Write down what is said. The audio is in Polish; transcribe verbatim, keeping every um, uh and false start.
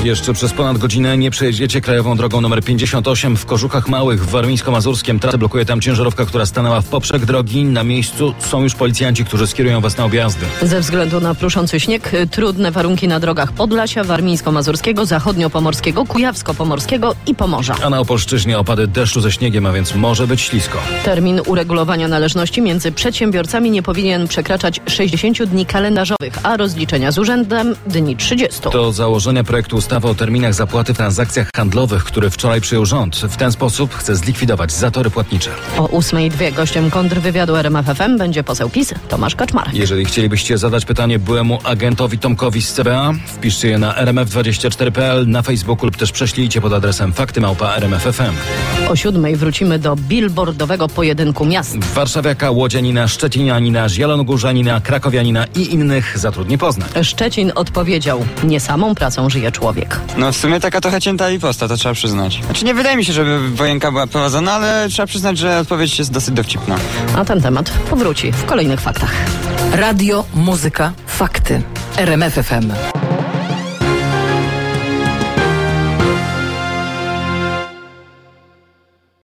Jeszcze przez ponad godzinę nie przejedziecie krajową drogą nr pięćdziesiąt osiem w Kożuchach Małych w Warmińsko-Mazurskiem. Trasę blokuje tam ciężarówka, która stanęła w poprzek drogi. Na miejscu są już policjanci, którzy skierują was na objazdy. Ze względu na pruszący śnieg, trudne warunki na drogach Podlasia, Warmińsko-Mazurskiego, Zachodnio-Pomorskiego, Kujawsko-Pomorskiego i Pomorza. A na Opolszczyźnie opady deszczu ze śniegiem, a więc może być ślisko. Termin uregulowania należności między przedsiębiorcami nie powinien przekraczać sześćdziesięciu dni kalendarzowych, a rozliczenia z urzędem dni trzydziestu. To założenia projektu ustawy o terminach zapłaty w transakcjach handlowych, który wczoraj przyjął rząd. W ten sposób chce zlikwidować zatory płatnicze. O ósmej dwie gościem kontrwywiadu R M F F M będzie poseł PiS Tomasz Kaczmarek. Jeżeli chcielibyście zadać pytanie byłemu agentowi Tomkowi z C B A, wpiszcie je na r m f dwadzieścia cztery kropka p l, na Facebooku lub też prześlijcie pod adresem fakty małpa r m f f m. O siódmej wrócimy do billboardowego pojedynku miast. Warszawiaka, łodzianina, szczecinianina, zielonogórzanina, krakowianina i innych zatrudni Poznań. Szczecin odpowiedział: nie samą pracą żyje człowiek. No w sumie taka trochę cięta riposta, to trzeba przyznać. Znaczy nie wydaje mi się, żeby wojenka była prowadzona, ale trzeba przyznać, że odpowiedź jest dosyć dowcipna. A ten temat powróci w kolejnych faktach. Radio, muzyka, fakty. R M F F M.